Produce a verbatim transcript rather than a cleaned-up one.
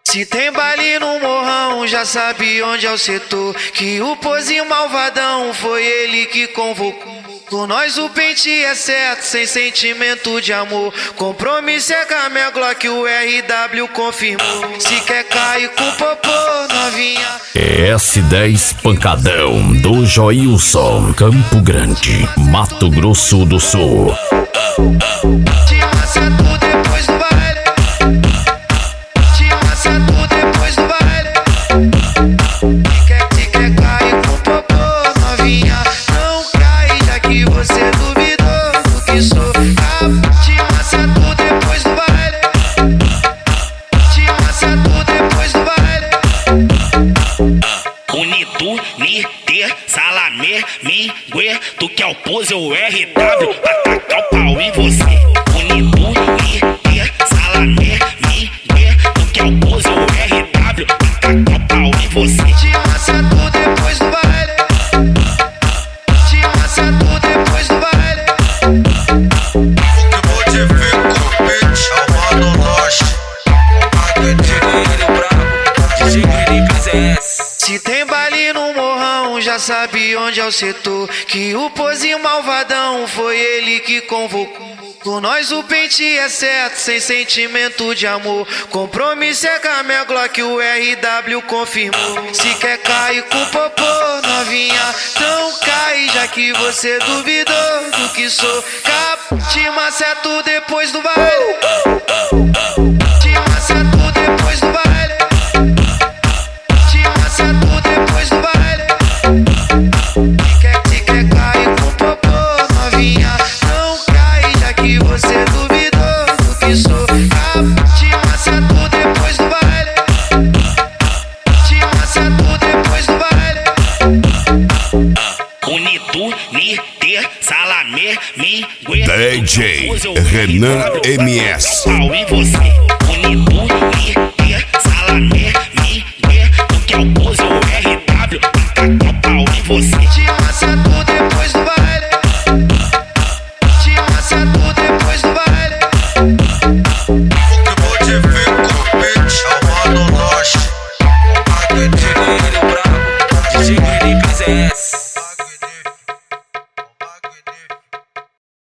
Se tem baile no morrão, já sabe onde é o setor. Que o pozinho malvadão foi ele que convocou. Com nós o pente é certo, sem sentimento de amor. Compromisso é com a minha Glock, o R W confirmou. Se quer cair com popô, novinha. S dez Pancadão do Joilson, Campo Grande, Mato Grosso do Sul. Te acerto depois do baile. Te acerto depois do baile. Se quer, se quer cair com popô, novinha, não cai, já que você duvidou do que sou. Te acerto depois do baile. Te acerto depois do baile. Unido, Niter, Salamé, Mingue, tu que é o pose, o R W, pra tacar o pau em você. Unido, Niter, Salamé, Mingue, tu que é o pose, o R W, pra tacar o pau em você. Te acerto depois do baile. Te acerto depois do baile. O que vou te ver com o bitch, Almado Lost. Ele brabo, D J Se tem baile no morrão, já sabe onde é o setor. Que o pozinho malvadão foi ele que convocou. Com nós o pente é certo, sem sentimento de amor. Compromisso é com a minha Glock, o R W confirmou. Se quer cair com popô, novinha, não cai, já que você duvidou do que sou. Cap, te acerto depois do baile. Te acerto depois do baile. Te acerto depois do baile. Se quer, se quer cair com popô, novinha, não cai, já que você duvidou do que sou. Te acerto depois do baile. Te acerto depois do baile. Unido, Niter, Salamé, Mingue, D J Renan M S. pau em você. Unido, Niter, Salamé, Mingue, tu que é o pose, o R W, pra tacar o pau em você.